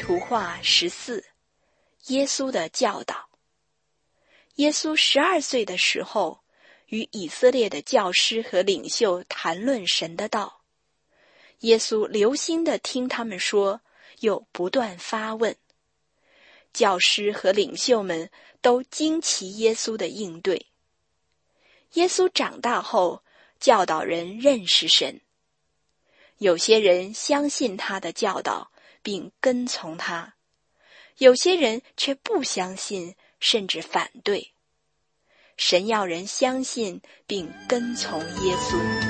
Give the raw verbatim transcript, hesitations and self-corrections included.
图画十四，耶稣的教导。耶稣十二岁的时候，与以色列的教师和领袖谈论神的道。耶稣留心地听他们说，又不断发问。教师和领袖们都惊奇耶稣的应对。耶稣长大后，教导人认识神。有些人相信他的教导，并跟从他；有些人却不相信，甚至反对。神要人相信并跟从耶稣。